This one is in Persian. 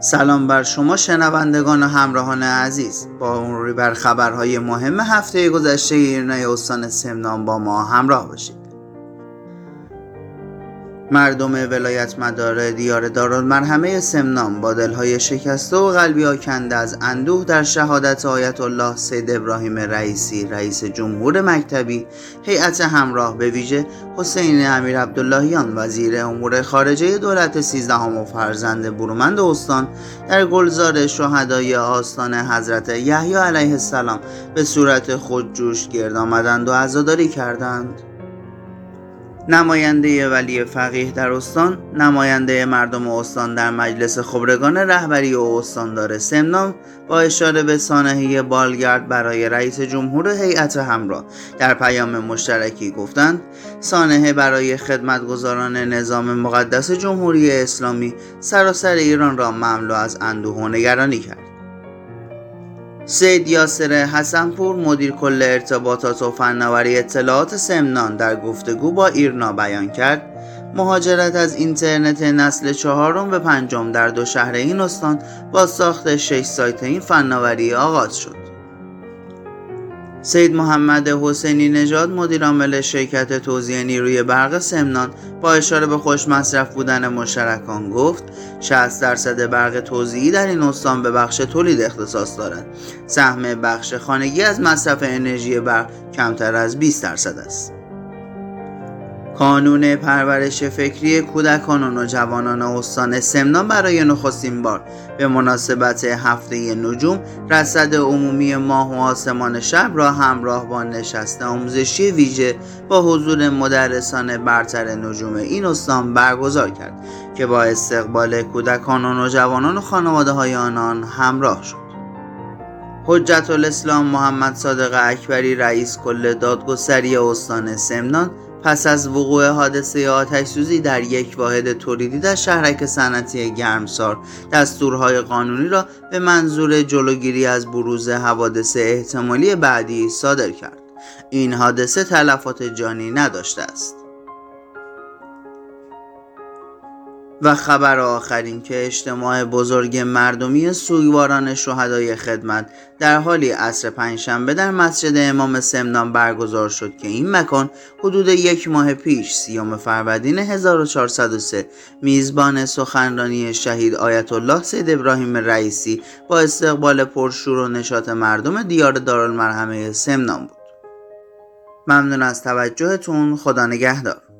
سلام بر شما شنوندگان و همراهان عزیز. با مروری بر خبرهای مهم هفته گذشته ایرنای استان سمنان با ما همراه باشید. مردم ولایت مدار دیار دارالمرحمه سمنان با دلهای شکسته و قلبی آکنده از اندوه در شهادت آیت الله سید ابراهیم رئیسی رئیس جمهور مکتبی، هیئت همراه به ویژه حسین امیر عبداللهیان وزیر امور خارجه دولت 13 و فرزند برومند استان در گلزار شهدای آستان حضرت یحیی علیه السلام به صورت خودجوش گرد آمدند و عزاداری کردند. نماینده ولی فقیه در استان، نماینده مردم استان در مجلس خبرگان رهبری و استاندار سمنان با اشاره به سانحه بالگرد برای رئیس جمهور هیئت همراه در پیام مشترکی گفتند سانحه برای خدمتگزاران نظام مقدس جمهوری اسلامی سراسر ایران را مملو از اندوه و نگرانی کرد. سید یاسر حسنپور مدیر کل ارتباطات و فناوری اطلاعات سمنان در گفتگو با ایرنا بیان کرد مهاجرت از اینترنت نسل 4 و 5 در دو شهر این استان با ساخت 6 سایت این فناوری آغاز شد. سید محمد حسینی نژاد مدیر عامل شرکت توزیع نیروی برق سمنان با اشاره به خوش مصرف بودن مشترکان گفت 60% برق توزیعی در این استان به بخش تولید اختصاص دارد. سهم بخش خانگی از مصرف انرژی برق کمتر از 20% است. کانون پرورش فکری کودکان و نوجوانان استان سمنان برای نخستین بار به مناسبت هفته نجوم رصد عمومی ماه و آسمان شب را همراه با نشست آموزشی ویژه با حضور مدرسان برتر نجوم این استان برگزار کرد که با استقبال کودکان و نوجوانان و خانواده‌های آنان همراه شد. حجت الاسلام محمد صادق اکبری رئیس کل دادگستری استان سمنان پس از وقوع حادثه آتش‌سوزی در یک واحد تولیدی در شهرک صنعتی گرمسار دستورهای قانونی را به منظور جلوگیری از بروز حوادث احتمالی بعدی صادر کرد. این حادثه تلفات جانی نداشته است. و خبر آخرین که اجتماع بزرگ مردمی سوگواران شهدای خدمت در حالی عصر پنجشنبه در مسجد امام سمنان برگزار شد که این مکان حدود 1 ماه پیش 30 فروردین 1403 میزبان سخنرانی شهید آیت الله سید ابراهیم رئیسی با استقبال پرشور و نشاط مردم دیار دارالمرحمه سمنان بود. ممنون از توجهتون. خدا نگهدار.